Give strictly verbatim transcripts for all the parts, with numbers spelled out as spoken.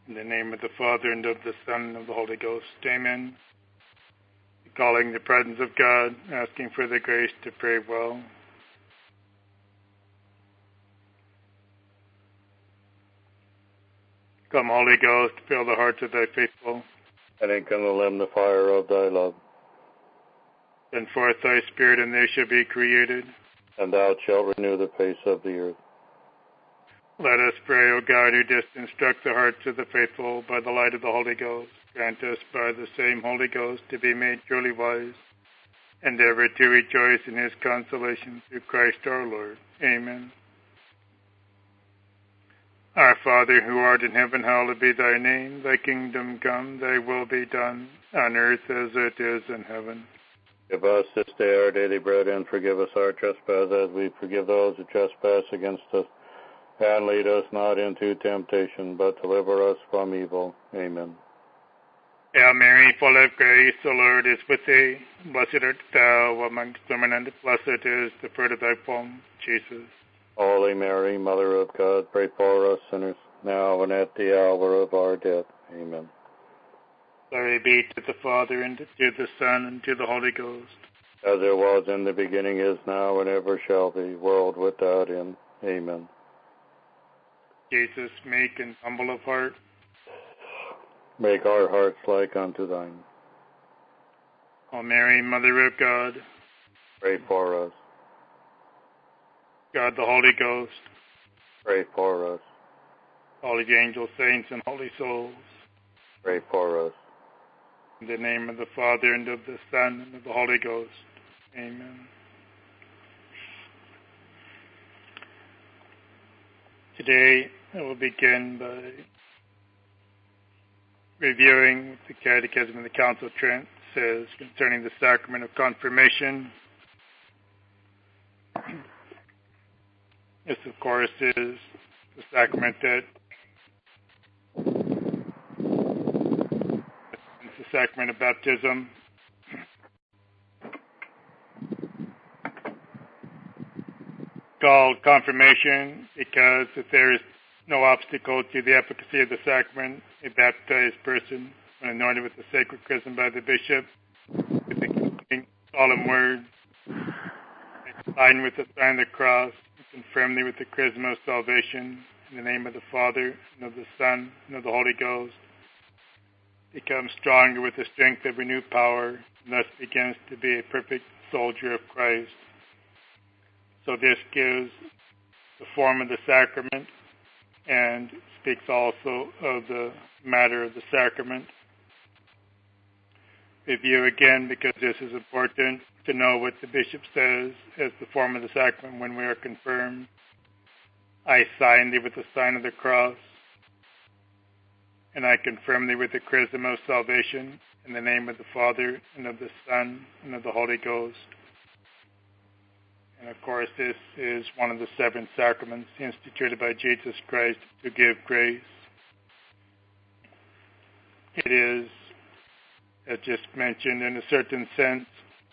In the name of the Father, and of the Son, and of the Holy Ghost. Amen. Calling the presence of God, asking for the grace to pray well. Come, Holy Ghost, fill the hearts of thy faithful, and enkindle them the fire of thy love. Send forth thy Spirit, and they shall be created, and thou shalt renew the face of the earth. Let us pray, O God, who didst instruct the hearts of the faithful by the light of the Holy Ghost. Grant us by the same Holy Ghost to be made truly wise, and ever to rejoice in his consolation through Christ our Lord. Amen. Our Father, who art in heaven, hallowed be thy name. Thy kingdom come, thy will be done, on earth as it is in heaven. Give us this day our daily bread, and forgive us our trespasses, as we forgive those who trespass against us. And lead us not into temptation, but deliver us from evil. Amen. Hail Mary, full of grace, the Lord is with thee. Blessed art thou amongst women, and blessed is the fruit of thy womb, Jesus. Holy Mary, Mother of God, pray for us sinners, now and at the hour of our death. Amen. Glory be to the Father, and to the Son, and to the Holy Ghost. As it was in the beginning, is now, and ever shall be, world without end. Amen. Jesus, meek and humble of heart, make our hearts like unto thine. O Mary, Mother of God, pray for us. God the Holy Ghost, pray for us. All the angels, saints, and holy souls, pray for us. In the name of the Father, and of the Son, and of the Holy Ghost. Amen. Today, I will begin by reviewing what the Catechism of the Council of Trent says concerning the sacrament of confirmation. This, of course, is the sacrament that it's the sacrament of baptism. Called confirmation because if there is no obstacle to the efficacy of the sacrament, a baptized person, when anointed with the sacred chrism by the bishop, with the concluding solemn words, signed with the sign of the cross, and confirmed with the chrism of salvation, in the name of the Father, and of the Son, and of the Holy Ghost, becomes stronger with the strength of renewed power, and thus begins to be a perfect soldier of Christ. So this gives the form of the sacrament and speaks also of the matter of the sacrament. Review again, because this is important to know what the bishop says as the form of the sacrament when we are confirmed. I sign thee with the sign of the cross, and I confirm thee with the chrism of salvation, in the name of the Father, and of the Son, and of the Holy Ghost. And of course, this is one of the seven sacraments instituted by Jesus Christ to give grace. It is, as just mentioned, in a certain sense,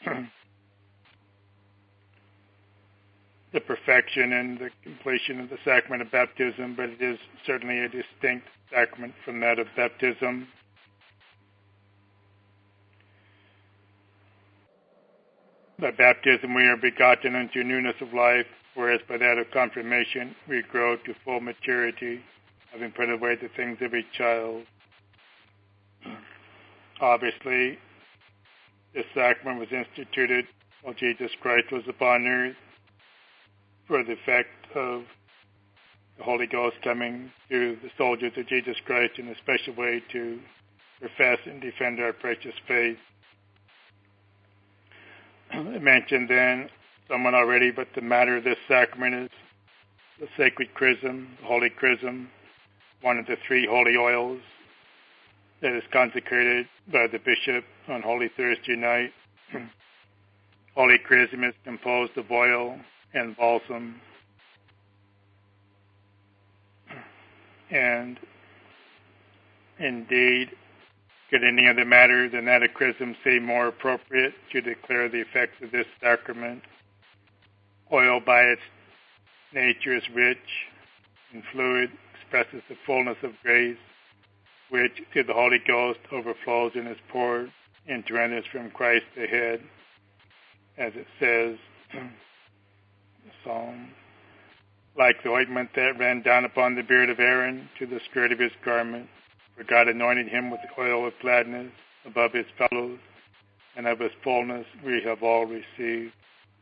the perfection and the completion of the sacrament of baptism, but it is certainly a distinct sacrament from that of baptism. By baptism we are begotten unto newness of life, whereas by that of confirmation we grow to full maturity, having put away the things of a child. Obviously, this sacrament was instituted while Jesus Christ was upon earth for the effect of the Holy Ghost coming to the soldiers of Jesus Christ in a special way to profess and defend our precious faith. I mentioned then someone already, but the matter of this sacrament is the sacred chrism, the holy chrism, one of the three holy oils that is consecrated by the bishop on Holy Thursday night. Holy chrism is composed of oil and balsam. And indeed, could any other matter than that of chrism seem more appropriate to declare the effects of this sacrament? Oil by its nature is rich and fluid, expresses the fullness of grace, which through the Holy Ghost overflows and is poured into others from Christ the head, as it says in the Psalm, like the ointment that ran down upon the beard of Aaron to the skirt of his garment, for God anointed him with the oil of gladness above his fellows, and of his fullness we have all received.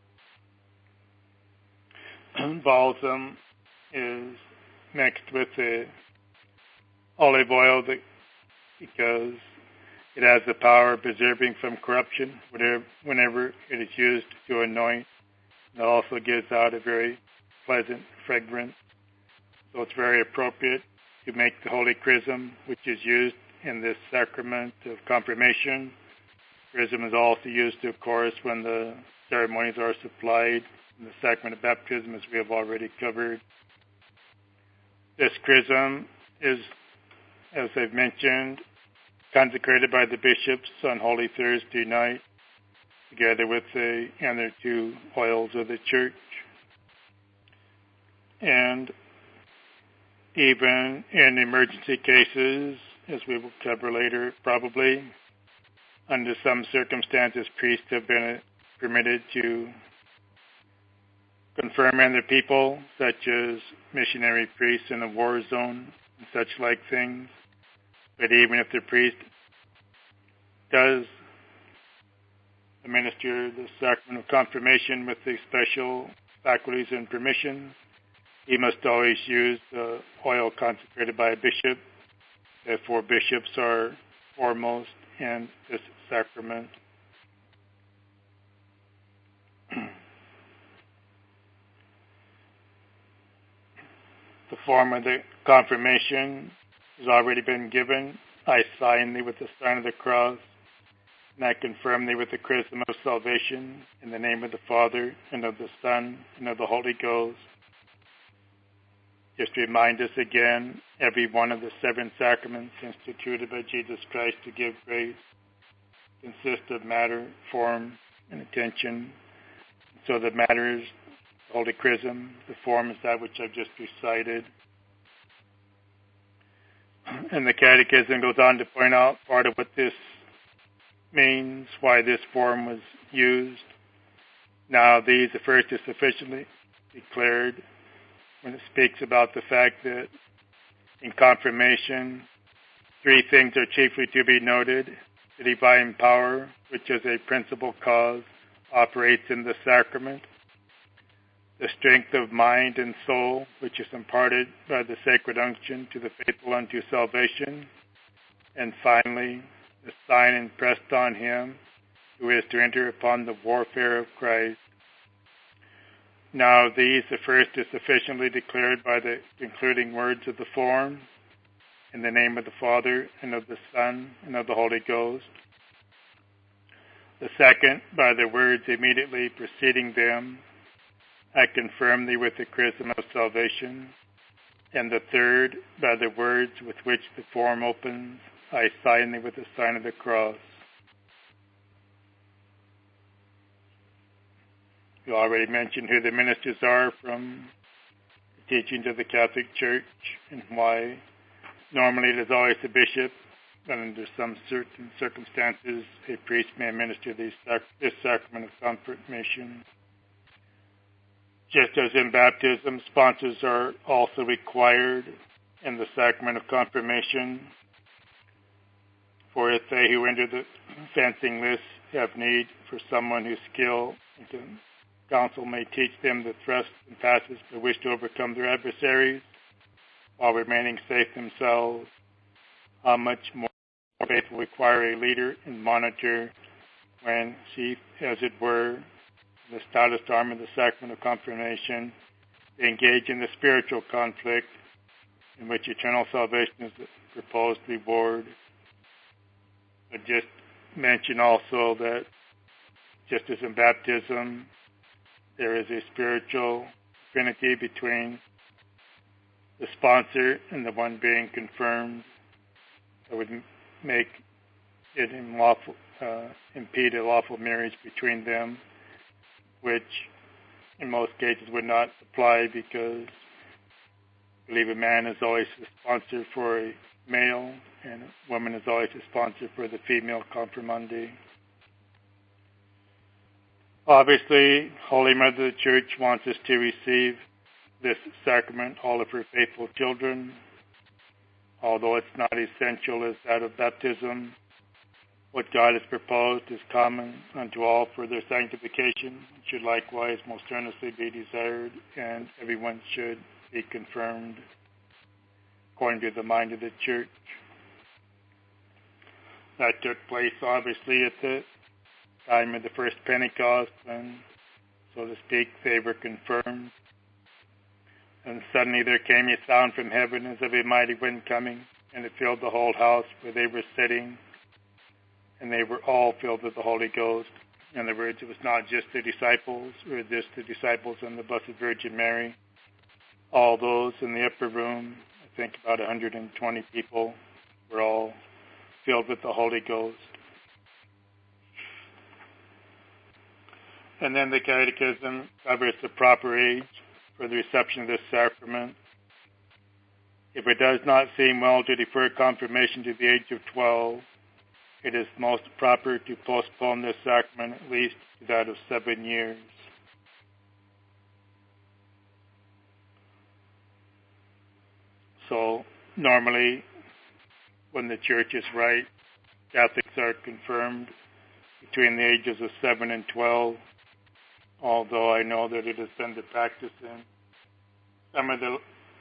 Balsam is mixed with the olive oil that, because it has the power of preserving from corruption whenever, whenever it is used to anoint. It also gives out a very pleasant fragrance. So it's very appropriate to make the holy chrism, which is used in this sacrament of confirmation. Chrism is also used, of course, when the ceremonies are supplied in the sacrament of baptism, as we have already covered. This chrism is, as I've mentioned, consecrated by the bishops on Holy Thursday night, together with the other two oils of the church. And even in emergency cases, as we will cover later probably, under some circumstances, priests have been permitted to confirm other people, such as missionary priests in a war zone and such like things. But even if the priest does administer the sacrament of confirmation with the special faculties and permissions, he must always use the oil consecrated by a bishop. Therefore, bishops are foremost in this sacrament. The form of the confirmation has already been given. I sign thee with the sign of the cross, and I confirm thee with the chrism of salvation, in the name of the Father, and of the Son, and of the Holy Ghost. Just to remind us again, every one of the seven sacraments instituted by Jesus Christ to give grace consists of matter, form, and intention. So the matter is the Holy Chrism, the form is that which I've just recited. And the Catechism goes on to point out part of what this means, why this form was used. Now, these, the first is sufficiently declared when it speaks about the fact that in confirmation, three things are chiefly to be noted. The divine power, which is a principal cause, operates in the sacrament. The strength of mind and soul, which is imparted by the sacred unction to the faithful unto salvation. And finally, the sign impressed on him who is to enter upon the warfare of Christ. Now these, the first is sufficiently declared by the concluding words of the form, in the name of the Father, and of the Son, and of the Holy Ghost. The second, by the words immediately preceding them, I confirm thee with the chrism of salvation. And the third, by the words with which the form opens, I sign thee with the sign of the cross. You already mentioned who the ministers are from the teachings of the Catholic Church, and why normally it is always the bishop, but under some certain circumstances a priest may administer these sac- this sacrament of confirmation. Just as in baptism, sponsors are also required in the sacrament of confirmation. For if they who enter the fencing list have need for someone whose skill and counsel may teach them the thrusts and passes by which to overcome their adversaries, while remaining safe themselves, how much more faith will require a leader and monitor when she, as it were, the stoutest arm of the sacrament of confirmation, they engage in the spiritual conflict in which eternal salvation is the proposed reward. I just mention also that just as in baptism, there is a spiritual affinity between the sponsor and the one being confirmed that would make it unlawful, uh, impede a lawful marriage between them, which in most cases would not apply because I believe a man is always the sponsor for a male and a woman is always responsible for the female confirmandi. Obviously, Holy Mother of the Church wants us to receive this sacrament, all of her faithful children, although it's not essential as that of baptism. What God has proposed is common unto all for their sanctification, and should likewise most earnestly be desired, and everyone should be confirmed according to the mind of the Church. That took place obviously at the time of the first Pentecost, when, so to speak, they were confirmed. And suddenly there came a sound from heaven as of a mighty wind coming, and it filled the whole house where they were sitting, and they were all filled with the Holy Ghost. In other words, it was not just the disciples, or just the disciples and the Blessed Virgin Mary. All those in the upper room, I think about one hundred twenty people, were all filled with the Holy Ghost. And then the Catechism covers the proper age for the reception of this sacrament. If it does not seem well to defer confirmation to the age of twelve, it is most proper to postpone this sacrament at least to that of seven years. So normally, when the Church is right, Catholics are confirmed between the ages of seven and twelve, although I know that it has been the practice in some of the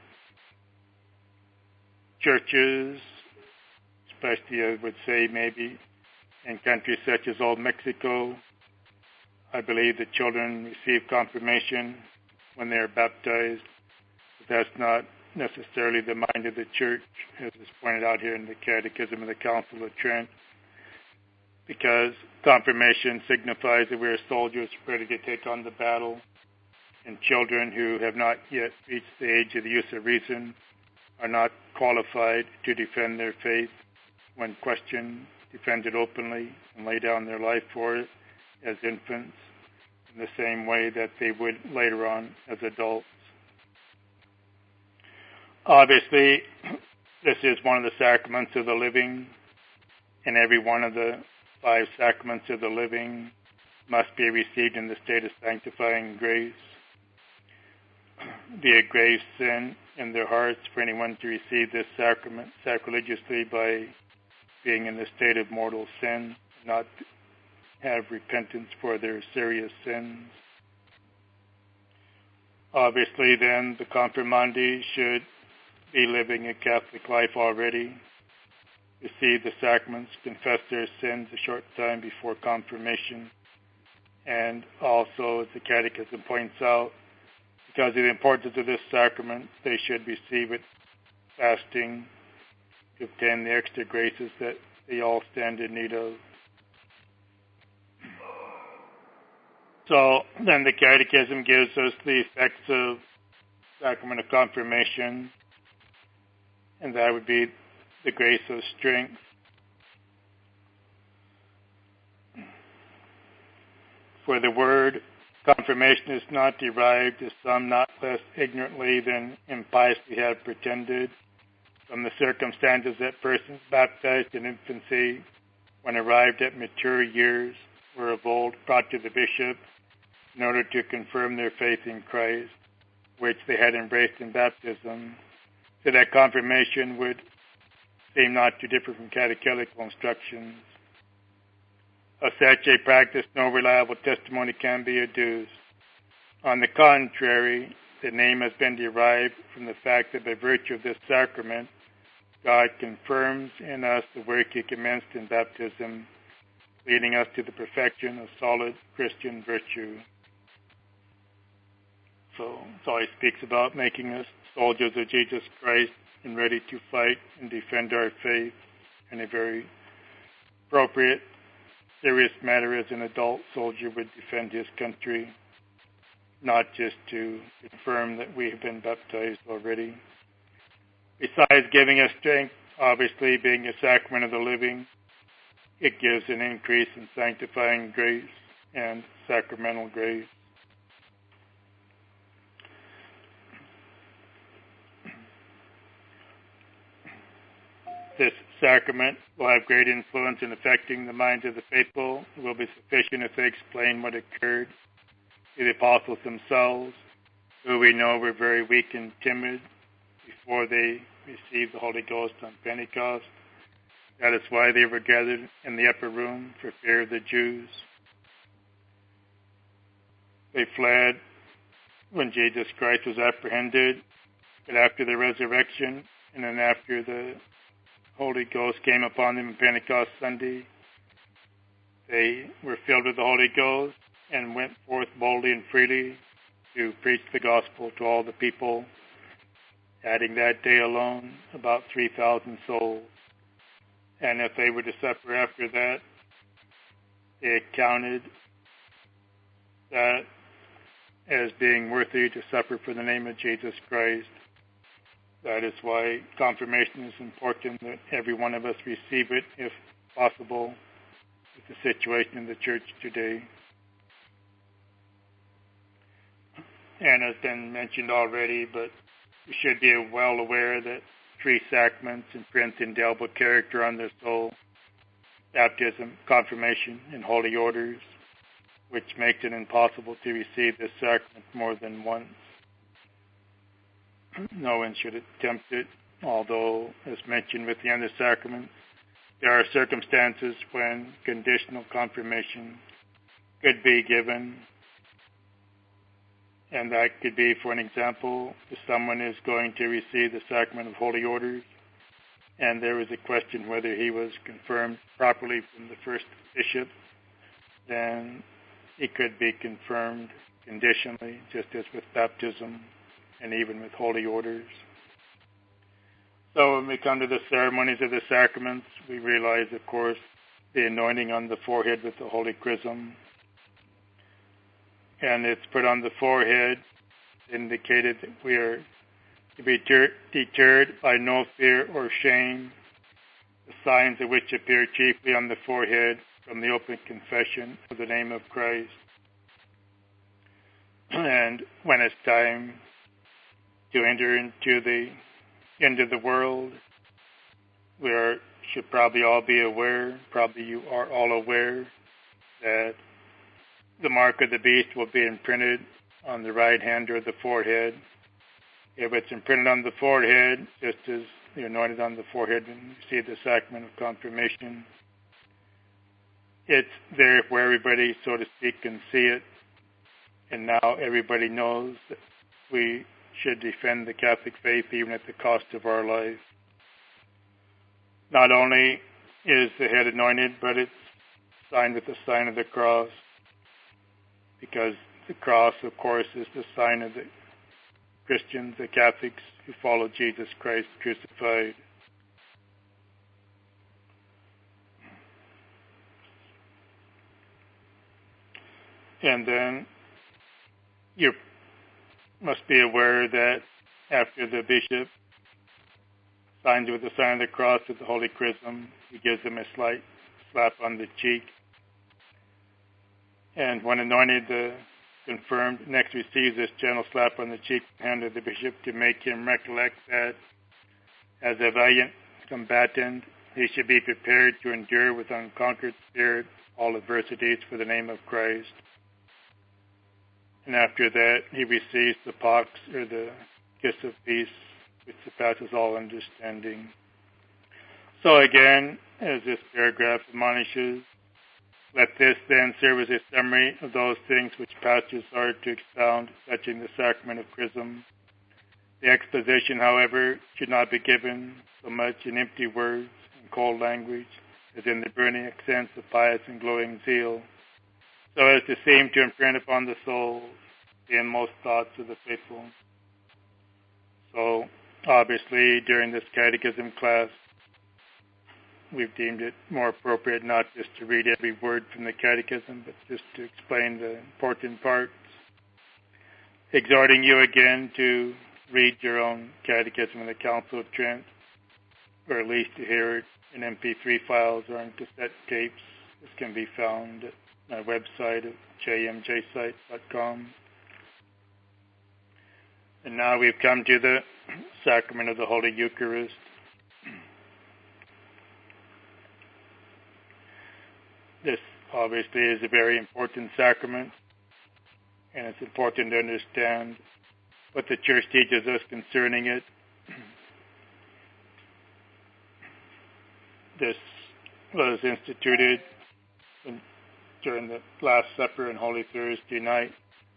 churches, especially I would say maybe in countries such as Old Mexico. I believe the children receive confirmation when they are baptized, but that's not necessarily the mind of the Church, as is pointed out here in the Catechism of the Council of Trent, because confirmation signifies that we are soldiers ready to take on the battle, and children who have not yet reached the age of the use of reason are not qualified to defend their faith when questioned, defend it openly, and lay down their life for it as infants in the same way that they would later on as adults. Obviously, this is one of the sacraments of the living, and every one of the five sacraments of the living must be received in the state of sanctifying grace. Be a grave sin in their hearts for anyone to receive this sacrament sacrilegiously by being in the state of mortal sin, not have repentance for their serious sins. Obviously, then, the confirmandi should be living a Catholic life already, receive the sacraments, confess their sins a short time before confirmation, and also, as the Catechism points out, because of the importance of this sacrament, they should receive it fasting to obtain the extra graces that they all stand in need of. So then the Catechism gives us the effects of sacrament of confirmation, and that would be the grace of strength. For the word confirmation is not derived, as some not less ignorantly than impiously have pretended, from the circumstances that persons baptized in infancy, when arrived at mature years, were of old brought to the bishop in order to confirm their faith in Christ, which they had embraced in baptism, so that confirmation would seem not to differ from catechetical instructions. Of such a practice, no reliable testimony can be adduced. On the contrary, the name has been derived from the fact that by virtue of this sacrament, God confirms in us the work He commenced in baptism, leading us to the perfection of solid Christian virtue. So, so He speaks about making us soldiers of Jesus Christ and ready to fight and defend our faith in a very appropriate, serious matter as an adult soldier would defend his country, not just to confirm that we have been baptized already. Besides giving us strength, obviously being a sacrament of the living, it gives an increase in sanctifying grace and sacramental grace. this sacrament will have great influence in affecting the minds of the faithful. It will be sufficient if they explain what occurred to the apostles themselves, who we know were very weak and timid before they received the Holy Ghost on Pentecost. That is why they were gathered in the upper room for fear of the Jews. They fled when Jesus Christ was apprehended, but after the resurrection and then after the Holy Ghost came upon them on Pentecost Sunday, they were filled with the Holy Ghost and went forth boldly and freely to preach the gospel to all the people, adding that day alone about three thousand souls. And if they were to suffer after that, they accounted that as being worthy to suffer for the name of Jesus Christ. That is why confirmation is important, that every one of us receive it, if possible, with the situation in the church today. And has been mentioned already, but we should be well aware that three sacraments imprint indelible character on their soul: baptism, confirmation, and holy orders, which makes it impossible to receive this sacrament more than once. No one should attempt it, although, as mentioned with the other sacraments, there are circumstances when conditional confirmation could be given, and that could be, for an example, if someone is going to receive the sacrament of holy orders, and there is a question whether he was confirmed properly from the first bishop, then he could be confirmed conditionally, just as with baptism and even with holy orders. So when we come to the ceremonies of the sacraments, we realize, of course, the anointing on the forehead with the holy chrism. And it's put on the forehead, indicated that we are to be ter- deterred by no fear or shame, the signs of which appear chiefly on the forehead from the open confession of the name of Christ. And when it's time to enter into the end of the world, we are, should probably all be aware, probably you are all aware, that the mark of the beast will be imprinted on the right hand or the forehead. If it's imprinted on the forehead, just as you're anointed on the forehead when you receive the sacrament of confirmation, it's there where everybody, so to speak, can see it. And now everybody knows that we should defend the Catholic faith even at the cost of our life. Not only is the head anointed, but it's signed with the sign of the cross, because the cross, of course, is the sign of the Christians, the Catholics who follow Jesus Christ crucified. And then you must be aware that after the bishop signs with the sign of the cross with the holy chrism, he gives them a slight slap on the cheek. And when anointed, the confirmed next receives this gentle slap on the cheek from the hand of the bishop to make him recollect that as a valiant combatant, he should be prepared to endure with unconquered spirit all adversities for the name of Christ. And after that, he receives the pox, or the kiss of peace, which surpasses all understanding. So again, as this paragraph admonishes, let this then serve as a summary of those things which pastors are to expound touching the sacrament of chrism. The exposition, however, should not be given so much in empty words and cold language as in the burning accents of pious and glowing zeal, so as to seem to imprint upon the souls the inmost thoughts of the faithful. So, obviously, during this catechism class, we've deemed it more appropriate not just to read every word from the catechism, but just to explain the important parts, exhorting you again to read your own catechism of the Council of Trent, or at least to hear it in M P three files or in cassette tapes. This can be found at my website at j m j site dot com. And now we've come to the sacrament of the Holy Eucharist. this obviously is a very important sacrament, and it's important to understand what the Church teaches us concerning it. This was instituted in, during the Last Supper and Holy Thursday night,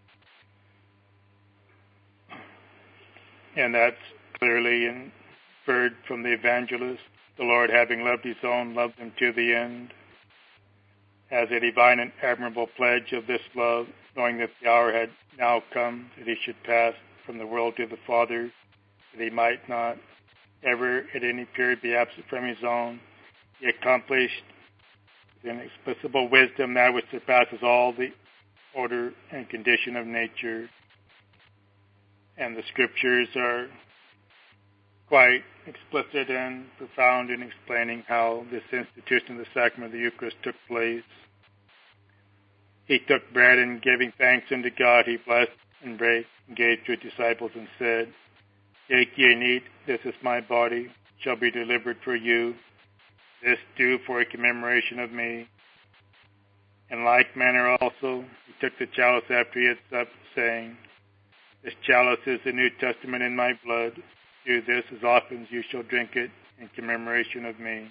and that's clearly inferred from the evangelist. The Lord, having loved his own, loved them to the end. As a divine and admirable pledge of this love, knowing that the hour had now come that he should pass from the world to the Father, that he might not ever at any period be absent from his own, he accomplished with inexplicable wisdom that which surpasses all the order and condition of nature. And the Scriptures are quite explicit and profound in explaining how this institution of the sacrament of the Eucharist took place. He took bread, and giving thanks unto God, he blessed and brake and gave to his disciples and said, Take ye and eat, this is my body, shall be delivered for you. This do for a commemoration of me. In like manner also he took the chalice after he had supped, saying, This chalice is the New Testament in my blood. Do this as often as you shall drink it in commemoration of me.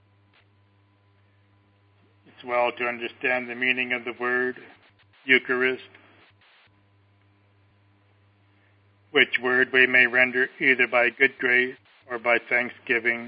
It's well to understand the meaning of the word Eucharist, which word we may render either by good grace or by thanksgiving.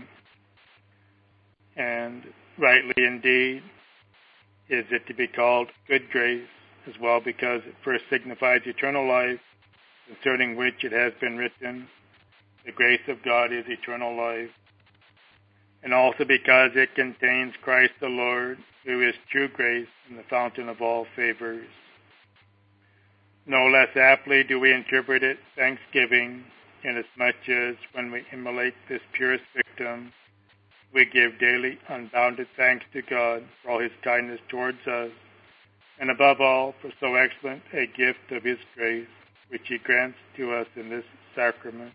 And rightly indeed is it to be called good grace as well, because it first signifies eternal life, concerning which it has been written, the grace of God is eternal life, and also because it contains Christ the Lord, who is true grace and the fountain of all favors. No less aptly do we interpret it thanksgiving, inasmuch as when we immolate this purest victim, we give daily unbounded thanks to God for all his kindness towards us, and above all for so excellent a gift of his grace, which he grants to us in this sacrament.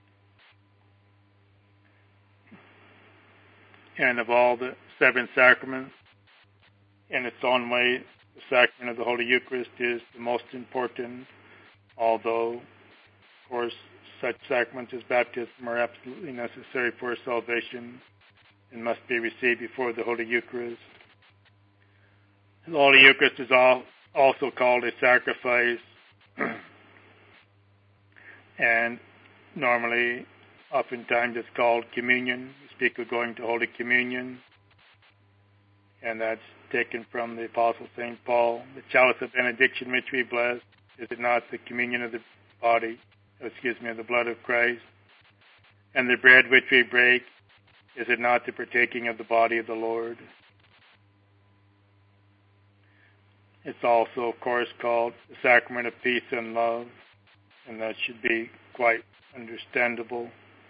And of all the seven sacraments, in its own way, the sacrament of the Holy Eucharist is the most important, although, of course, such sacraments as baptism are absolutely necessary for salvation and must be received before the Holy Eucharist. The Holy Eucharist is all, also called a sacrifice, and normally, oftentimes it's called communion. We speak of going to Holy Communion, and that's taken from the Apostle Saint Paul. The chalice of benediction which we bless, is it not the communion of the body, excuse me, of the blood of Christ? And the bread which we break, is it not the partaking of the body of the Lord? It's also, of course, called the sacrament of peace and love, and that should be quite understandable.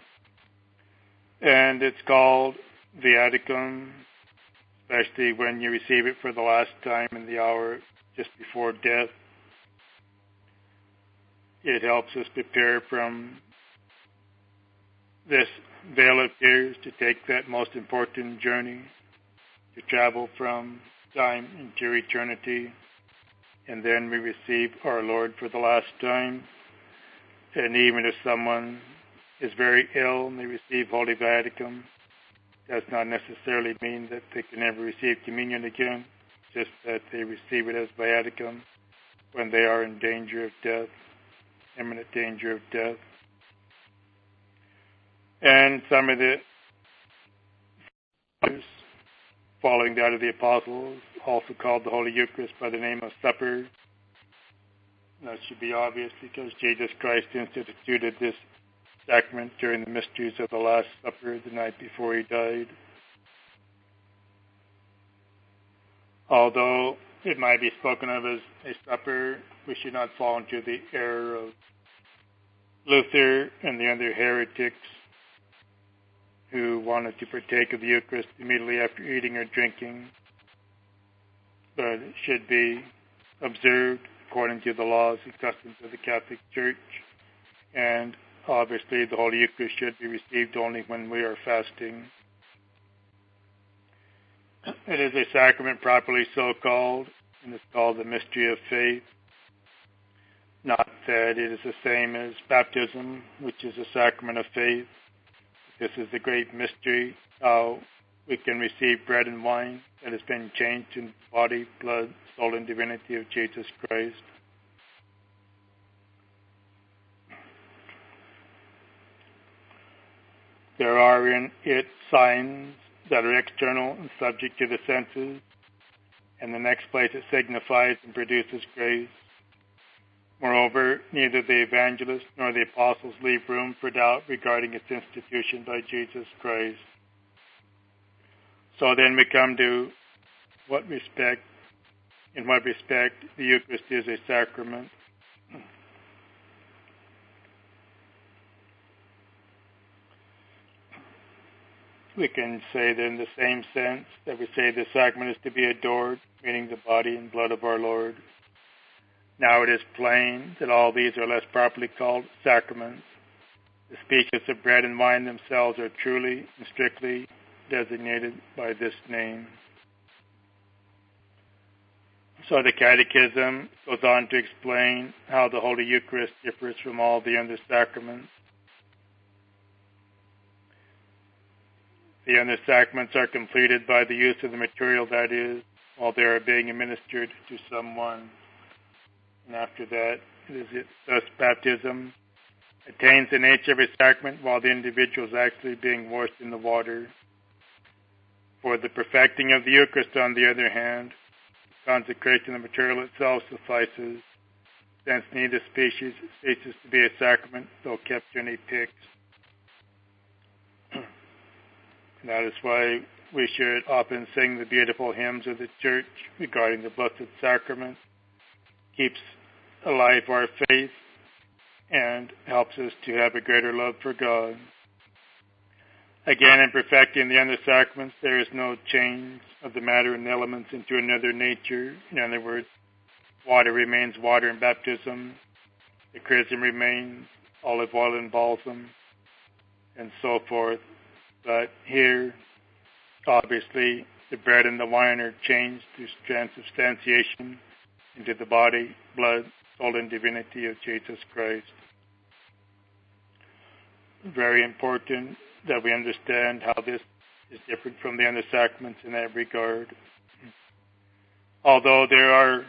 And it's called viaticum, especially when you receive it for the last time in the hour just before death. It helps us prepare from this veil of tears to take that most important journey, to travel from time into eternity, and then we receive our Lord for the last time. And even if someone is very ill and they receive Holy Viaticum, does not necessarily mean that they can never receive communion again, just that they receive it as Viaticum when they are in danger of death, imminent danger of death. And some of the following that of the apostles also called the Holy Eucharist by the name of supper. That should be obvious because Jesus Christ instituted this sacrament during the mysteries of the Last Supper the night before he died. Although it might be spoken of as a supper, we should not fall into the error of Luther and the other heretics who wanted to partake of the Eucharist immediately after eating or drinking, but it should be observed according to the laws and customs of the Catholic Church, and obviously the Holy Eucharist should be received only when we are fasting. It is a sacrament properly so called, and it's called the mystery of faith. Not that it is the same as baptism, which is a sacrament of faith. This is the great mystery, how we can receive bread and wine that has been changed in body, blood, soul, and divinity of Jesus Christ. There are in it signs that are external and subject to the senses. And the next place it signifies and produces grace. Moreover, neither the evangelists nor the apostles leave room for doubt regarding its institution by Jesus Christ. So then we come to what respect, in what respect the Eucharist is a sacrament. We can say that in the same sense that we say the sacrament is to be adored, meaning the body and blood of our Lord. Now it is plain that all these are less properly called sacraments. The speeches of bread and wine themselves are truly and strictly designated by this name. So the Catechism goes on to explain how the Holy Eucharist differs from all the other sacraments. The other sacraments are completed by the use of the material, that is, while they are being administered to someone. And after that, it is it, thus baptism attains the nature of a sacrament while the individual is actually being washed in the water. For the perfecting of the Eucharist, on the other hand, consecration of the material itself suffices, since neither species ceases to be a sacrament, though kept in a pyx. That is why we should often sing the beautiful hymns of the Church regarding the Blessed Sacrament. Keeps alive our faith and helps us to have a greater love for God. Again, in perfecting the other sacraments, there is no change of the matter and elements into another nature. In other words, water remains water in baptism, the chrism remains olive oil and balsam, and so forth. But here, obviously, the bread and the wine are changed through transubstantiation into the body, blood, soul, and divinity of Jesus Christ. Very important that we understand how this is different from the other sacraments in that regard. Although there are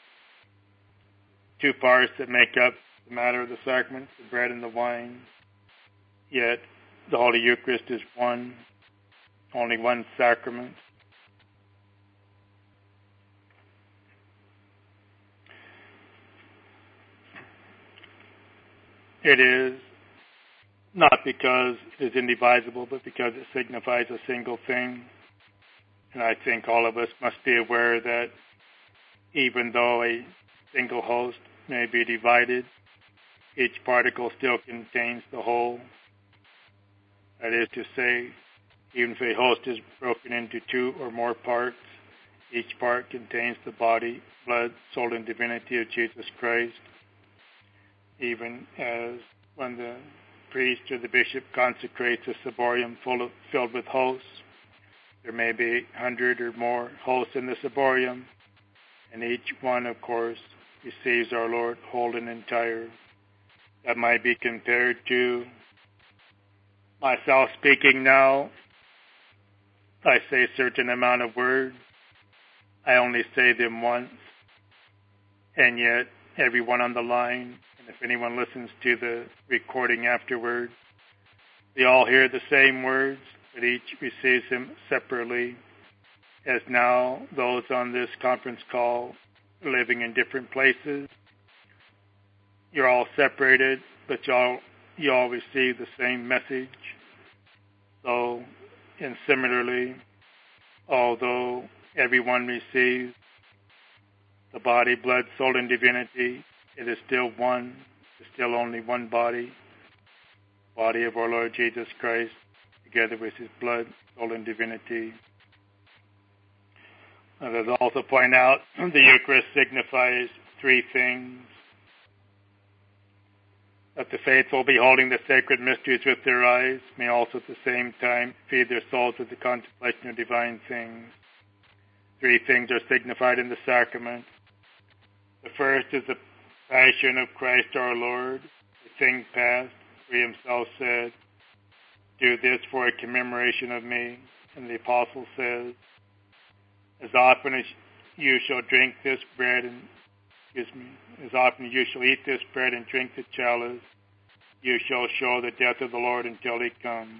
two parts that make up the matter of the sacraments, the bread and the wine, yet the Holy Eucharist is one, only one sacrament. It is not because it is indivisible, but because it signifies a single thing. And I think all of us must be aware that even though a single host may be divided, each particle still contains the whole. That is to say, even if a host is broken into two or more parts, each part contains the body, blood, soul, and divinity of Jesus Christ. Even as when the priest or the bishop consecrates a ciborium full of, filled with hosts, there may be a hundred or more hosts in the ciborium, and each one, of course, receives our Lord whole and entire. That might be compared to myself speaking now. I say a certain amount of words. I only say them once, and yet everyone on the line, and if anyone listens to the recording afterwards, they all hear the same words, but each receives them separately, as now those on this conference call are living in different places. You're all separated, but you all, you all receive the same message. So, and similarly, although everyone receives the body, blood, soul, and divinity, it is still one, it's still only one body, body of our Lord Jesus Christ, together with his blood, soul, and divinity. And let us also point out, the Eucharist signifies three things. That the faithful, beholding the sacred mysteries with their eyes, may also at the same time feed their souls with the contemplation of divine things. three things are signified in the sacrament. The first is the passion of Christ our Lord, the thing past, where he himself said, "Do this for a commemoration of me." And the apostle says, "As often as you shall drink this bread and excuse me, as often as you shall eat this bread and drink the chalice, you shall show the death of the Lord until he comes."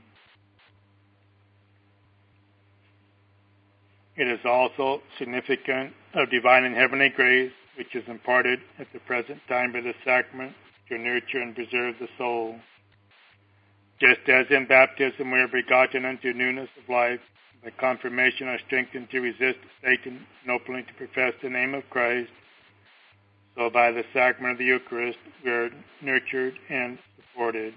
It is also significant of divine and heavenly grace, which is imparted at the present time by the sacrament to nurture and preserve the soul. Just as in baptism we are begotten unto newness of life, by confirmation are strengthened to resist Satan and openly to profess the name of Christ, so by the sacrament of the Eucharist we are nurtured and supported.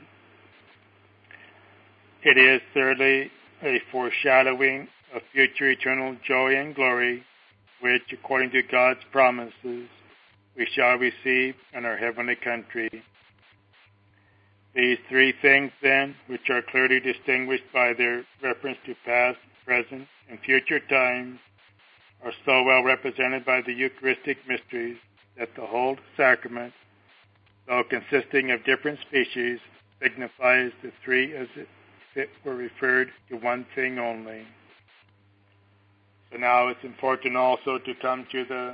It is, thirdly, a foreshadowing of future eternal joy and glory, which, according to God's promises, we shall receive in our heavenly country. These three things, then, which are clearly distinguished by their reference to past, present, and future times, are so well represented by the Eucharistic mysteries that the whole sacrament, though consisting of different species, signifies the three as if it were referred to one thing only. So now it's important also to come to the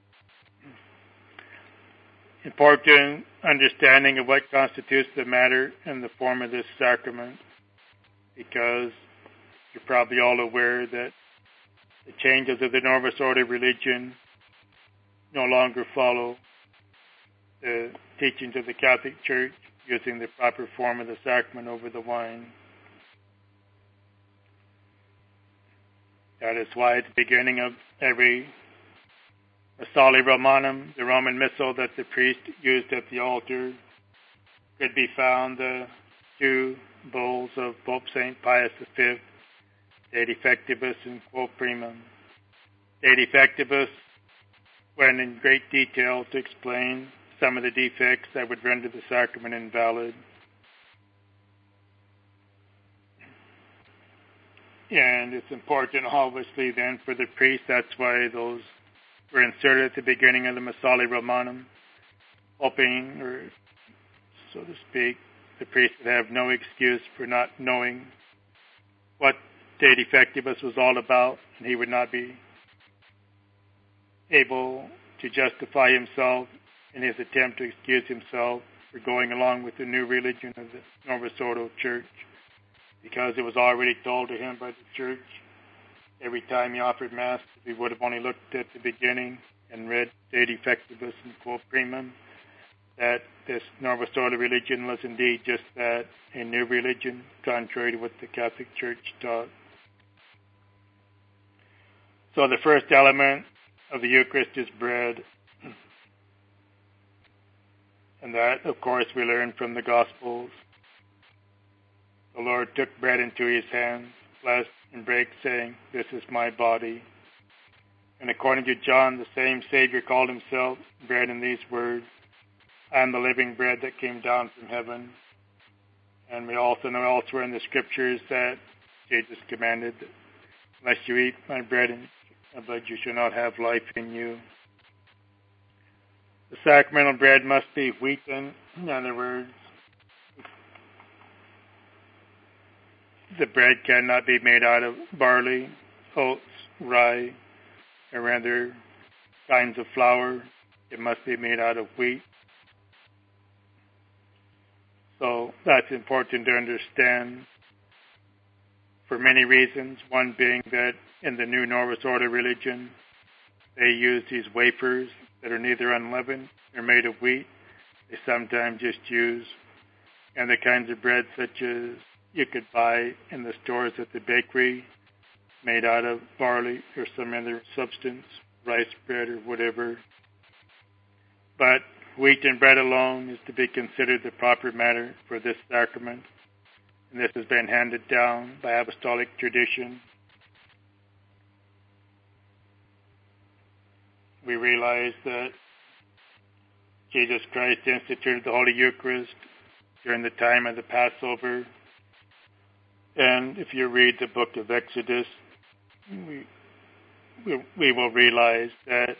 important understanding of what constitutes the matter and the form of this sacrament, because you're probably all aware that the changes of the Novus Ordo religion no longer follow the teachings of the Catholic Church using the proper form of the sacrament over the wine. That is why at the beginning of every Missale Romanum, the Roman Missal that the priest used at the altar, could be found the two bulls of Pope Saint Pius the Fifth, De Defectibus and Quo Primum. De Defectibus went in great detail to explain some of the defects that would render the sacrament invalid. And it's important, obviously, then, for the priest. That's why those were inserted at the beginning of the Missale Romanum, hoping, or so to speak, the priest would have no excuse for not knowing what De Defectibus was all about, and he would not be able to justify himself in his attempt to excuse himself for going along with the new religion of the Novus Ordo Church, because it was already told to him by the Church every time he offered Mass. If he would have only looked at the beginning and read De Defectibus and Quo Primum, that this Novus Ordo religion was indeed just that, a new religion, contrary to what the Catholic Church taught. So the first element of the Eucharist is bread. And that, of course, we learn from the Gospels. The Lord took bread into his hands, blessed and brake, saying, "This is my body." And according to John, the same Savior called himself bread in these words, "I am the living bread that came down from heaven." And we also know elsewhere in the Scriptures that Jesus commanded, "Unless you eat my bread and my blood, you shall not have life in you." The sacramental bread must be wheaten. In other words, the bread cannot be made out of barley, oats, rye, or other kinds of flour. It must be made out of wheat. So that's important to understand for many reasons. One being that in the new Novus Ordo religion, they use these wafers that are neither unleavened nor made of wheat. They sometimes just use and the kinds of bread such as you could buy in the stores at the bakery, made out of barley or some other substance, rice bread or whatever. But wheat and bread alone is to be considered the proper matter for this sacrament, and this has been handed down by apostolic tradition. We realize that Jesus Christ instituted the Holy Eucharist during the time of the Passover. And if you read the book of Exodus, we we, we will realize that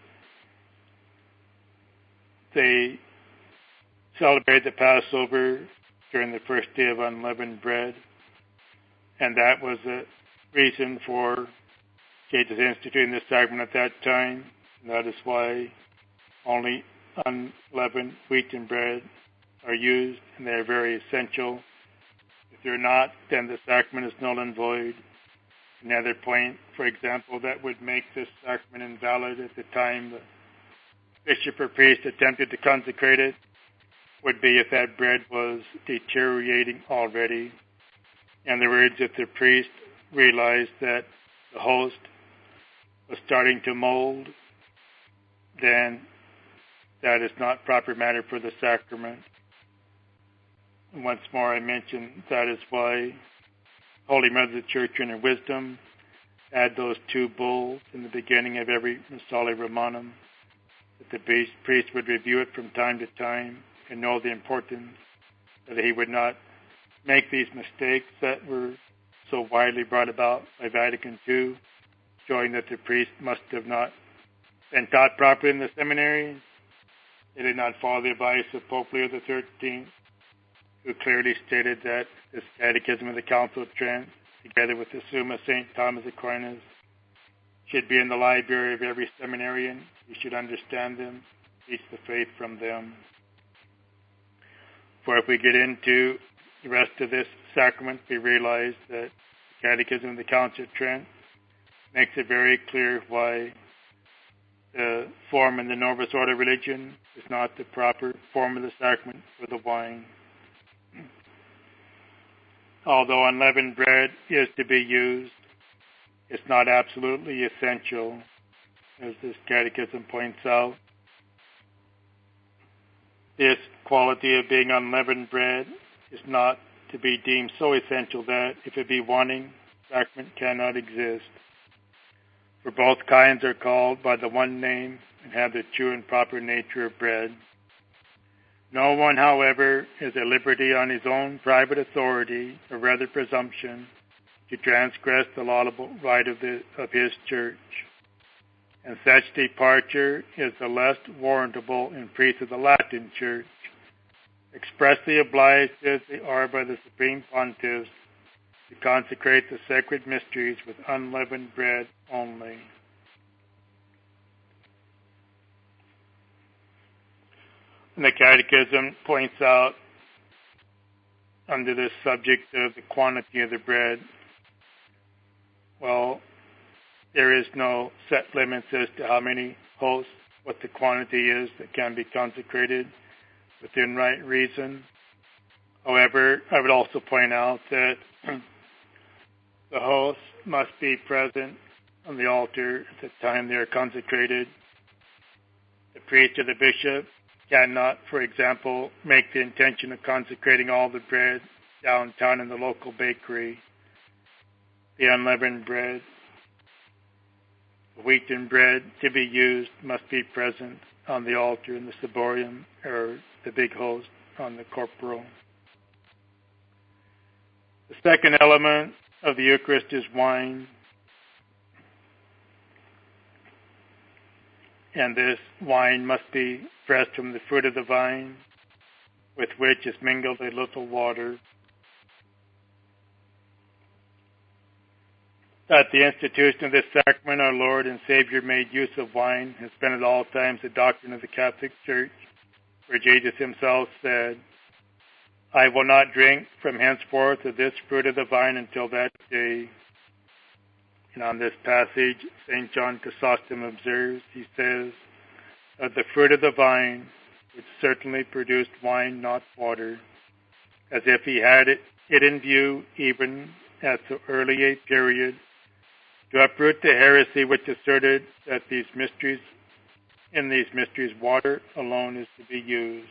they celebrated the Passover during the first day of unleavened bread, and that was the reason for Jesus instituting the sacrament at that time. And that is why only unleavened wheaten bread are used, and they are very essential. If they're not, then the sacrament is null and void. Another point, for example, that would make this sacrament invalid at the time the bishop or priest attempted to consecrate it would be if that bread was deteriorating already. In other words, if the priest realized that the host was starting to mold, then that is not proper matter for the sacrament. And once more, I mention that is why Holy Mother of the Church in her wisdom had those two bulls in the beginning of every Missale Romanum, that the priest would review it from time to time and know the importance, that he would not make these mistakes that were so widely brought about by Vatican Two, showing that the priest must have not been taught properly in the seminary. They did not follow the advice of Pope Leo the thirteenth, who clearly stated that this Catechism of the Council of Trent, together with the Summa Saint Thomas Aquinas, should be in the library of every seminarian. We should understand them, teach the faith from them. For if we get into the rest of this sacrament, we realize that the Catechism of the Council of Trent makes it very clear why the form in the Novus Ordo religion is not the proper form of the sacrament for the wine. Although unleavened bread is to be used, it's not absolutely essential, as this catechism points out. This quality of being unleavened bread is not to be deemed so essential that if it be wanting, sacrament cannot exist. For both kinds are called by the one name and have the true and proper nature of bread. No one, however, is at liberty on his own private authority, or rather presumption, to transgress the laudable right of, the, of his church. And such departure is the less warrantable in priests of the Latin Church, expressly obliged as they are by the Supreme Pontiffs to consecrate the sacred mysteries with unleavened bread only. And the Catechism points out under this subject of the quantity of the bread, well, there is no set limits as to how many hosts, what the quantity is that can be consecrated within right reason. However, I would also point out that the hosts must be present on the altar at the time they are consecrated. The priest or the bishop cannot, for example, make the intention of consecrating all the bread downtown in the local bakery. The unleavened bread, the wheaten bread to be used must be present on the altar in the ciborium, or the big host on the corporal. The second element of the Eucharist is wine. And this wine must be pressed from the fruit of the vine, with which is mingled a little water. At the institution of this sacrament, our Lord and Savior made use of wine, has been at all times the doctrine of the Catholic Church, where Jesus himself said, I will not drink from henceforth of this fruit of the vine until that day. And on this passage, Saint John Chrysostom observes, he says, that the fruit of the vine would certainly produced wine, not water, as if he had it, it in view even at so early a period, to uproot the heresy which asserted that these mysteries, in these mysteries, water alone is to be used.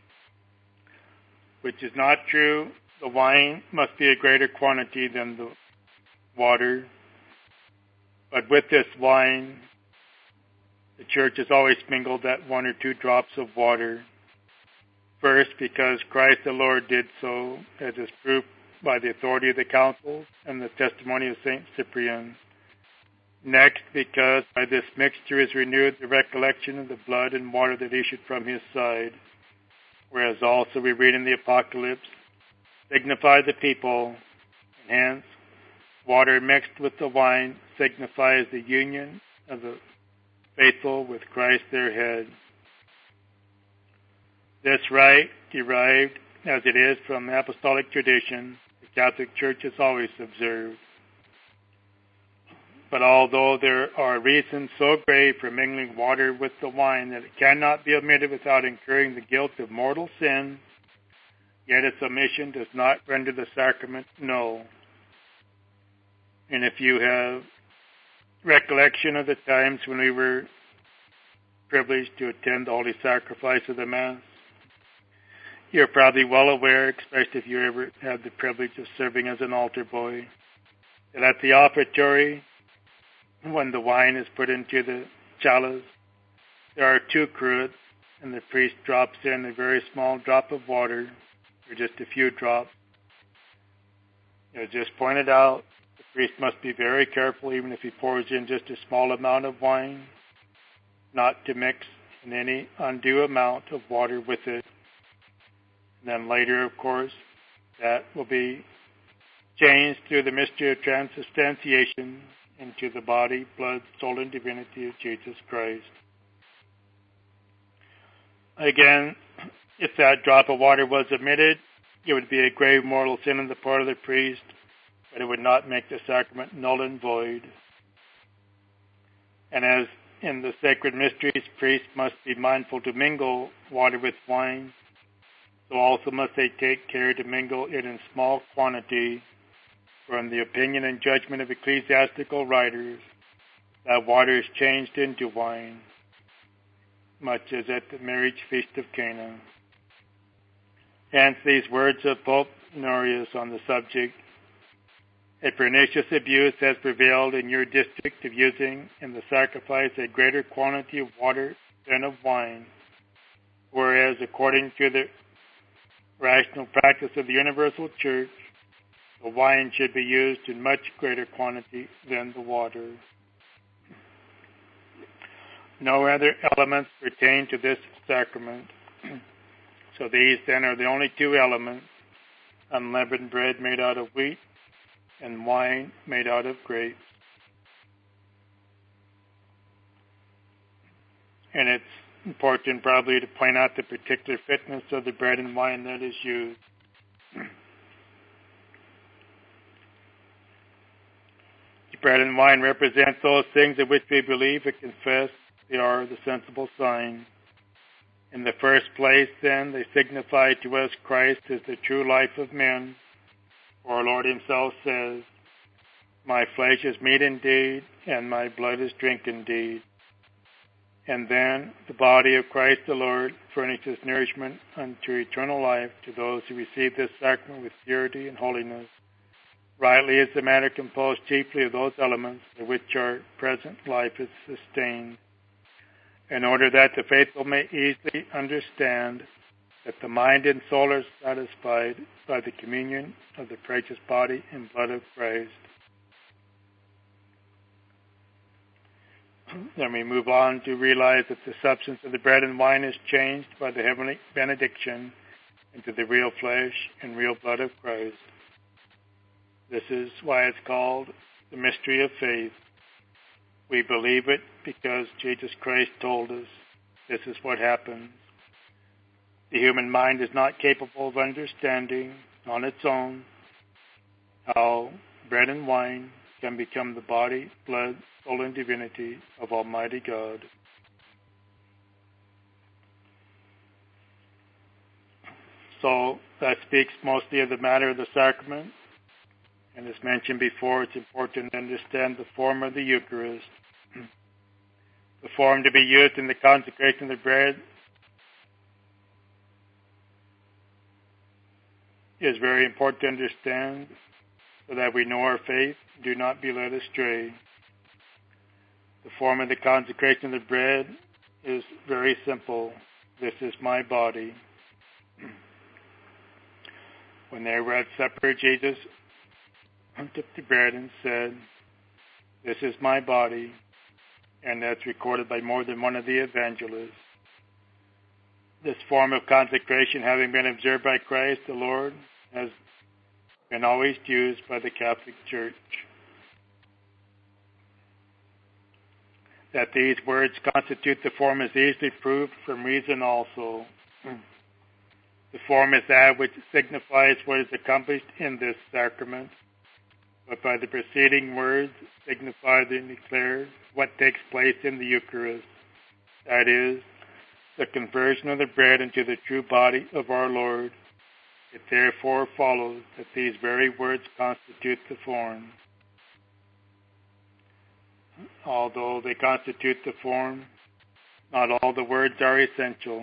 Which is not true. The wine must be a greater quantity than the water. But with this wine, the Church has always mingled that one or two drops of water. First, because Christ the Lord did so, as is proved by the authority of the councils and the testimony of Saint Cyprian. Next, because by this mixture is renewed the recollection of the blood and water that issued from his side, whereas also we read in the Apocalypse, signify the people, and hence water mixed with the wine signifies the union of the faithful with Christ their head. This rite, derived as it is from the apostolic tradition, the Catholic Church has always observed. But although there are reasons so grave for mingling water with the wine that it cannot be omitted without incurring the guilt of mortal sin, yet its omission does not render the sacrament null. And if you have recollection of the times when we were privileged to attend the Holy Sacrifice of the Mass, you're probably well aware, especially if you ever had the privilege of serving as an altar boy, that at the offertory, when the wine is put into the chalice, there are two cruets, and the priest drops in a very small drop of water, or just a few drops. As just pointed out, the priest must be very careful, even if he pours in just a small amount of wine, not to mix in any undue amount of water with it. And then later, of course, that will be changed through the mystery of transubstantiation into the body, blood, soul, and divinity of Jesus Christ. Again, if that drop of water was omitted, it would be a grave mortal sin on the part of the priest, but it would not make the sacrament null and void. And as in the sacred mysteries, priests must be mindful to mingle water with wine, so also must they take care to mingle it in small quantity, for in the opinion and judgment of ecclesiastical writers, that water is changed into wine, much as at the marriage feast of Cana. Hence these words of Pope Honorius on the subject: a pernicious abuse has prevailed in your district of using in the sacrifice a greater quantity of water than of wine, whereas according to the rational practice of the universal church, the wine should be used in much greater quantity than the water. No other elements pertain to this sacrament. So these then are the only two elements: unleavened bread made out of wheat and wine made out of grapes. And it's important probably to point out the particular fitness of the bread and wine that is used. The bread and wine represent those things of which we believe and confess they are the sensible sign. In the first place, then, they signify to us Christ as the true life of men. For our Lord himself says, my flesh is meat indeed, and my blood is drink indeed. And then the body of Christ the Lord furnishes nourishment unto eternal life to those who receive this sacrament with purity and holiness. Rightly is the matter composed chiefly of those elements by which our present life is sustained, in order that the faithful may easily understand that the mind and soul are satisfied by the communion of the precious body and blood of Christ. Then we move on to realize that the substance of the bread and wine is changed by the heavenly benediction into the real flesh and real blood of Christ. This is why it's called the mystery of faith. We believe it because Jesus Christ told us this is what happens. The human mind is not capable of understanding on its own how bread and wine can become the body, blood, soul, and divinity of Almighty God. So that speaks mostly of the matter of the sacrament. And as mentioned before, it's important to understand the form of the Eucharist. The form to be used in the consecration of the bread is very important to understand so that we know our faith and do not be led astray. The form of the consecration of the bread is very simple. This is my body. When they were at supper, Jesus took the bread and said, this is my body, and that's recorded by more than one of the evangelists. This form of consecration, having been observed by Christ the Lord, has been always used by the Catholic Church. That these words constitute the form is easily proved from reason also. The form is that which signifies what is accomplished in this sacrament, but by the preceding words signifies and declares what takes place in the Eucharist, that is, the conversion of the bread into the true body of our Lord. It therefore follows that these very words constitute the form. Although they constitute the form, not all the words are essential.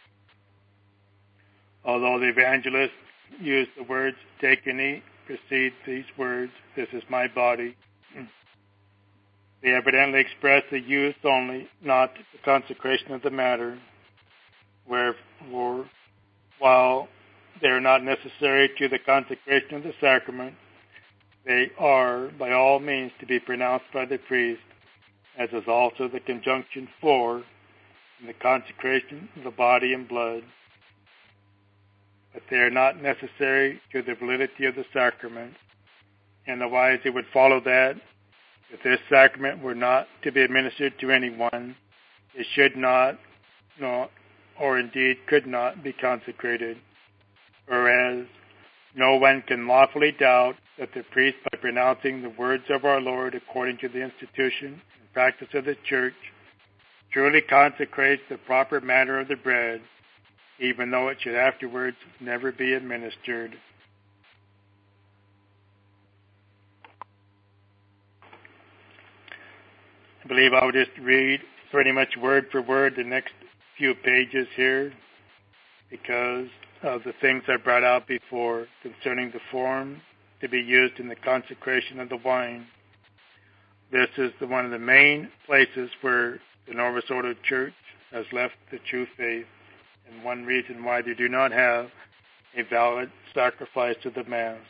Although the evangelists use the words, take and eat, precede these words, this is my body, they evidently express the use only, not the consecration of the matter. Wherefore, while they are not necessary to the consecration of the sacrament, they are by all means to be pronounced by the priest, as is also the conjunction for in the consecration of the body and blood. But they are not necessary to the validity of the sacrament, and otherwise it would follow that if this sacrament were not to be administered to anyone, it should not, no, or indeed could not be consecrated. Whereas no one can lawfully doubt that the priest, by pronouncing the words of our Lord according to the institution and practice of the Church, truly consecrates the proper matter of the bread, even though it should afterwards never be administered. I believe I'll just read pretty much word for word the next few pages here, because of the things I brought out before concerning the form to be used in the consecration of the wine. This is the, one of the main places where the Novus Ordo Church has left the true faith, and one reason why they do not have a valid sacrifice of the Mass.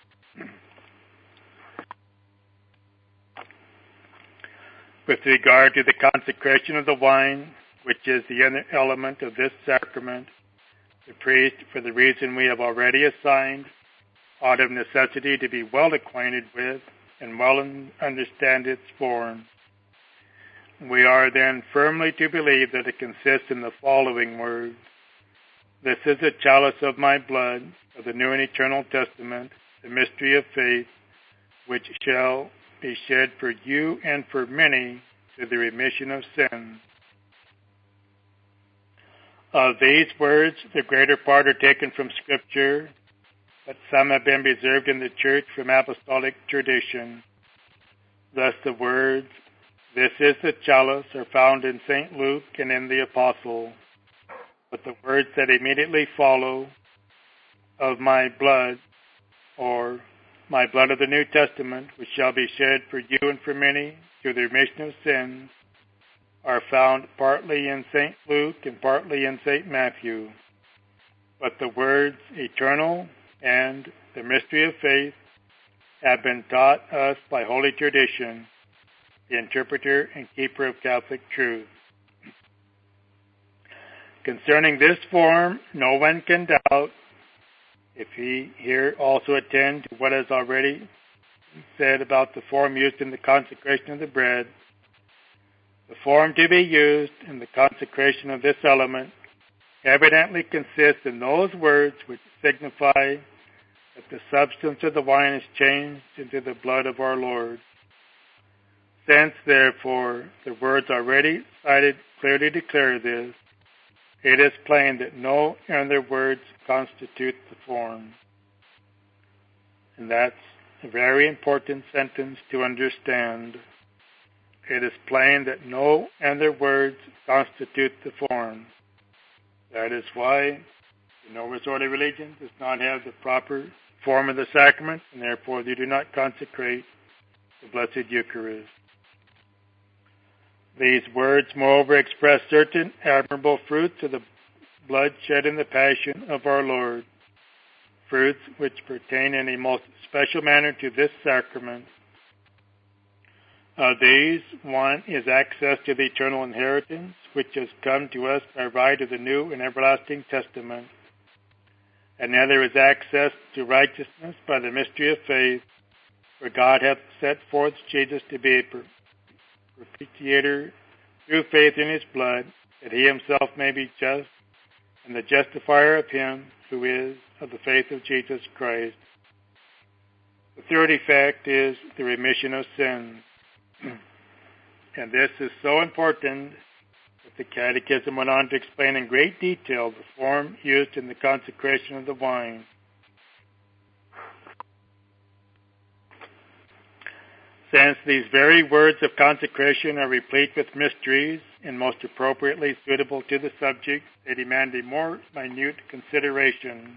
With regard to the consecration of the wine, which is the other element of this sacrament, the priest, for the reason we have already assigned, ought of necessity to be well acquainted with and well understand its form. We are then firmly to believe that it consists in the following words: this is a chalice of my blood, of the new and eternal testament, the mystery of faith, which shall be shed for you and for many to the remission of sins. Of these words, the greater part are taken from Scripture, but some have been preserved in the Church from apostolic tradition. Thus the words, this is the chalice, are found in Saint Luke and in the Apostle. But the words that immediately follow, of my blood, or my blood of the New Testament, which shall be shed for you and for many to the remission of sins, are found partly in Saint Luke and partly in Saint Matthew. But the words eternal and the mystery of faith have been taught us by Holy Tradition, the interpreter and keeper of Catholic truth. Concerning this form, no one can doubt, if he here also attend to what is already said about the form used in the consecration of the bread. The form to be used in the consecration of this element evidently consists in those words which signify that the substance of the wine is changed into the blood of our Lord. Since, therefore, the words already cited clearly declare this, it is plain that no other words constitute the form. And that's a very important sentence to understand. It is plain that no other words constitute the form. That is why the Novus Ordo religion does not have the proper form of the sacrament, and therefore they do not consecrate the Blessed Eucharist. These words, moreover, express certain admirable fruits of the blood shed in the passion of our Lord, fruits which pertain in a most special manner to this sacrament. Of these, one is access to the eternal inheritance, which has come to us by right of the new and everlasting testament. Another is access to righteousness by the mystery of faith, where God hath set forth Jesus to be a propitiator through faith in his blood, that he himself may be just, and the justifier of him who is of the faith of Jesus Christ. The third effect is the remission of sins. And this is so important that the Catechism went on to explain in great detail the form used in the consecration of the wine. Since these very words of consecration are replete with mysteries and most appropriately suitable to the subject, they demand a more minute consideration.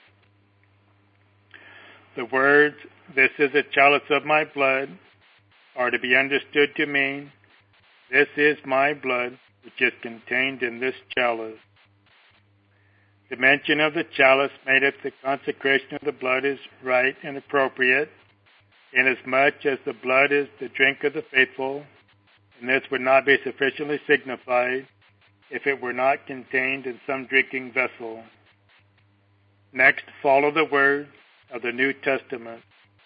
The words, "This is a chalice of my blood," are to be understood to mean, "This is my blood, which is contained in this chalice." The mention of the chalice made at the consecration of the blood is right and appropriate, inasmuch as the blood is the drink of the faithful, and this would not be sufficiently signified if it were not contained in some drinking vessel. Next follow the words of the New Testament.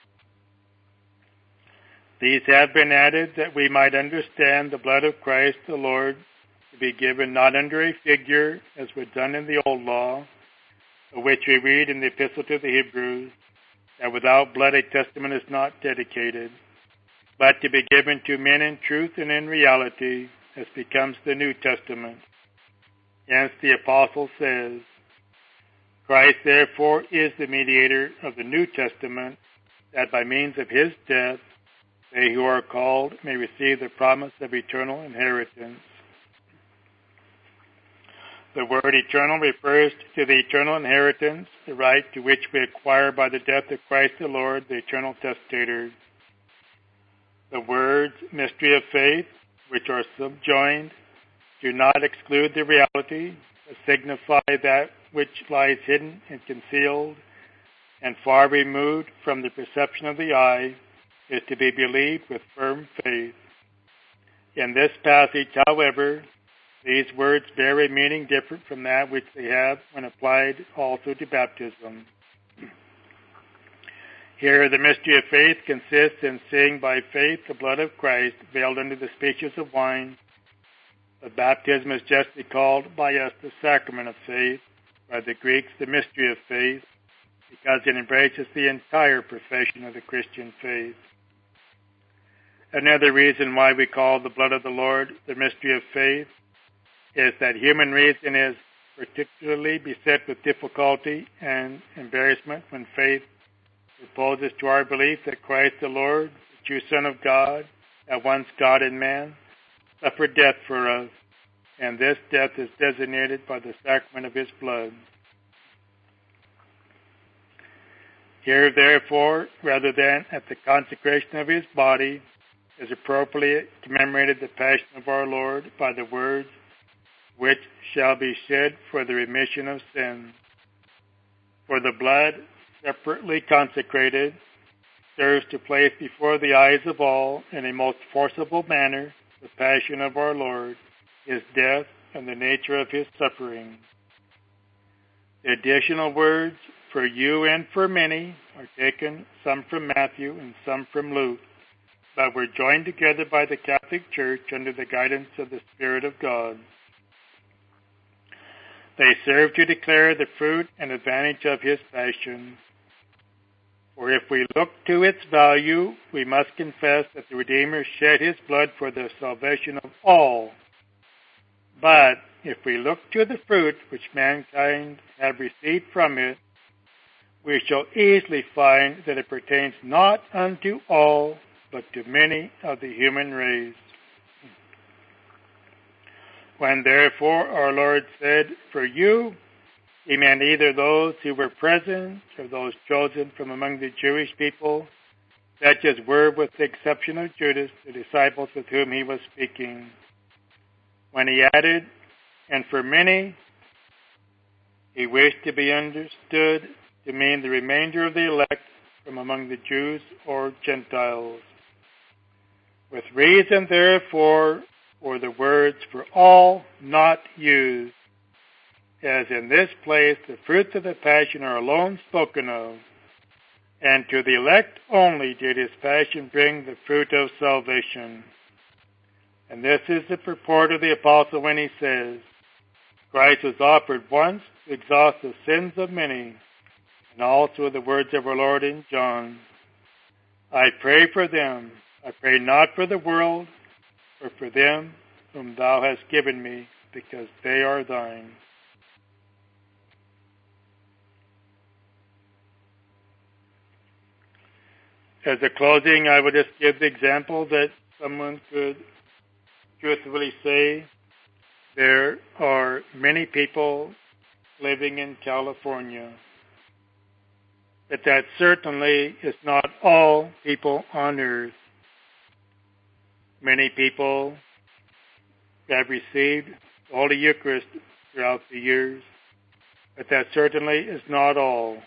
These have been added that we might understand the blood of Christ the Lord to be given not under a figure, as was done in the old law, of which we read in the Epistle to the Hebrews, that without blood a testament is not dedicated, but to be given to men in truth and in reality, as becomes the New Testament. Hence the Apostle says, "Christ therefore is the mediator of the New Testament, that by means of his death they who are called may receive the promise of eternal inheritance." The word eternal refers to the eternal inheritance, the right to which we acquire by the death of Christ the Lord, the eternal testator. The words mystery of faith, which are subjoined, do not exclude the reality, but signify that which lies hidden and concealed and far removed from the perception of the eye, is to be believed with firm faith. In this passage, however, these words bear a meaning different from that which they have when applied also to baptism. Here, the mystery of faith consists in seeing by faith the blood of Christ veiled under the species of wine. But baptism is justly called by us the sacrament of faith, by the Greeks the mystery of faith, because it embraces the entire profession of the Christian faith. Another reason why we call the blood of the Lord the mystery of faith is that human reason is particularly beset with difficulty and embarrassment when faith opposes to our belief that Christ the Lord, the true Son of God, at once God and man, suffered death for us, and this death is designated by the sacrament of his blood. Here, therefore, rather than at the consecration of his body, is appropriately commemorated the passion of our Lord by the words, "which shall be shed for the remission of sins." For the blood, separately consecrated, serves to place before the eyes of all, in a most forcible manner, the passion of our Lord, his death, and the nature of his suffering. The additional words, "for you and for many," are taken some from Matthew and some from Luke, but were joined together by the Catholic Church under the guidance of the Spirit of God. They serve to declare the fruit and advantage of his passion. For if we look to its value, we must confess that the Redeemer shed his blood for the salvation of all. But if we look to the fruit which mankind have received from it, we shall easily find that it pertains not unto all, but to many of the human race. When therefore our Lord said, "For you," he meant either those who were present or those chosen from among the Jewish people, such as were, with the exception of Judas, the disciples with whom he was speaking. When he added, "and for many," he wished to be understood to mean the remainder of the elect from among the Jews or Gentiles. With reason, therefore, were the words for all not used, as in this place the fruits of the passion are alone spoken of, and to the elect only did his passion bring the fruit of salvation. And this is the purport of the apostle when he says, Christ was offered once to exhaust the sins of many, and also the words of our Lord in John, I pray for them, I pray not for the world, but for them whom thou hast given me, because they are thine. As a closing, I would just give the example that someone could truthfully say there are many people living in California, but that certainly is not all people on earth. Many people have received the Holy Eucharist throughout the years, but that certainly is not all.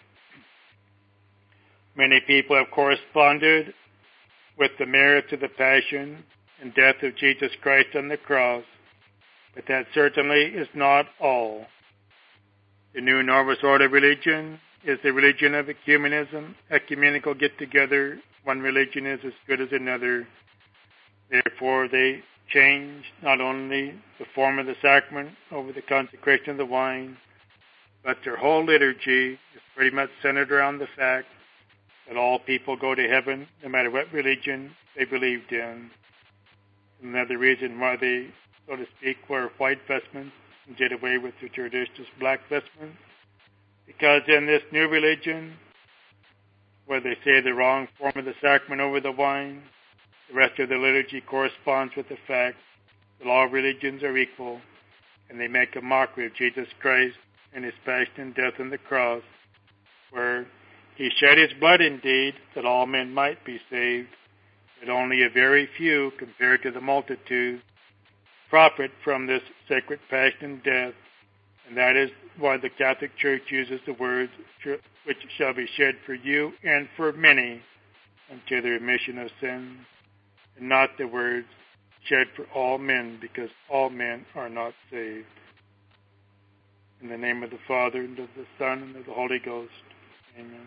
Many people have corresponded with the merits of the passion and death of Jesus Christ on the cross, but that certainly is not all. The New Novus Ordo religion is the religion of ecumenism, ecumenical get-together. One religion is as good as another. Therefore, they change not only the form of the sacrament over the consecration of the wine, but their whole liturgy is pretty much centered around the fact that all people go to heaven, no matter what religion they believed in. Another reason why they, so to speak, wear white vestments and did away with the traditional black vestments, because in this new religion, where they say the wrong form of the sacrament over the wine, the rest of the liturgy corresponds with the fact that all religions are equal, and they make a mockery of Jesus Christ and his passion and death on the cross, where he shed his blood indeed, that all men might be saved, but only a very few, compared to the multitude, profit from this sacred passion and death, and that is why the Catholic Church uses the words, which shall be shed for you and for many unto the remission of sins, and not the words shed for all men, because all men are not saved. In the name of the Father, and of the Son, and of the Holy Ghost. Amen.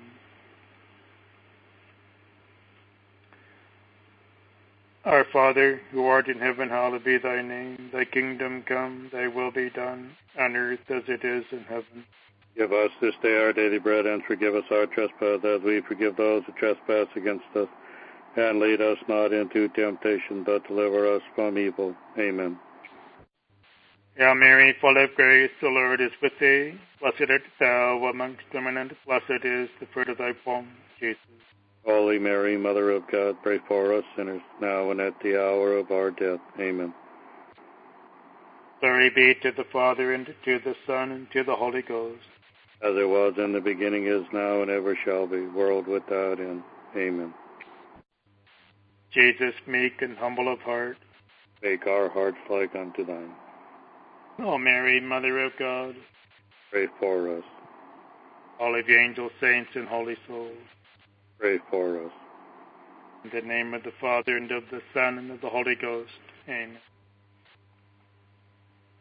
Our Father, who art in heaven, hallowed be thy name. Thy kingdom come, thy will be done, on earth as it is in heaven. Give us this day our daily bread, and forgive us our trespasses, as we forgive those who trespass against us. And lead us not into temptation, but deliver us from evil. Amen. Hail Mary, full of grace, the Lord is with thee. Blessed art thou amongst women, and blessed is the fruit of thy womb, Jesus. Holy Mary, Mother of God, pray for us sinners, now and at the hour of our death. Amen. Glory be to the Father, and to the Son, and to the Holy Ghost. As it was in the beginning, is now, and ever shall be, world without end. Amen. Jesus, meek and humble of heart, make our hearts like unto thine. O Mary, Mother of God, pray for us. All of the angels, saints, and holy souls, pray for us. in the name of the Father, and of the Son, and of the Holy Ghost. Amen.